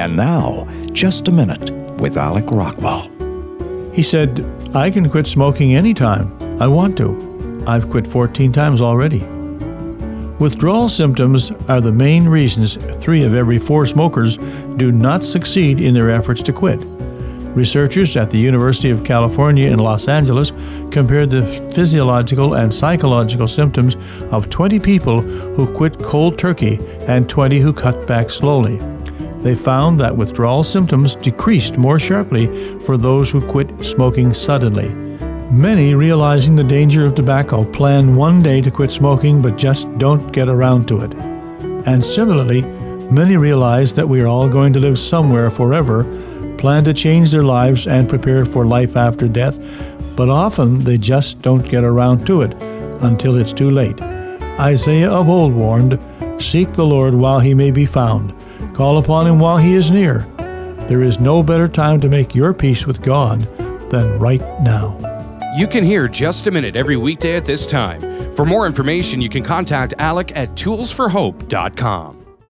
And now, Just a Minute with Alec Rockwell. He said, I can quit smoking anytime I want to. I've quit 14 times already. Withdrawal symptoms are the main reasons 3 of every 4 smokers do not succeed in their efforts to quit. Researchers at the University of California in Los Angeles compared the physiological and psychological symptoms of 20 people who quit cold turkey and 20 who cut back slowly. They found that withdrawal symptoms decreased more sharply for those who quit smoking suddenly. Many, realizing the danger of tobacco, plan one day to quit smoking but just don't get around to it. And similarly, many realize that we are all going to live somewhere forever, plan to change their lives and prepare for life after death, but often they just don't get around to it until it's too late. Isaiah of old warned, "Seek the Lord while he may be found. Call upon him while he is near." There is no better time to make your peace with God than right now. You can hear Just a Minute every weekday at this time. For more information, you can contact Alec at toolsforhope.com.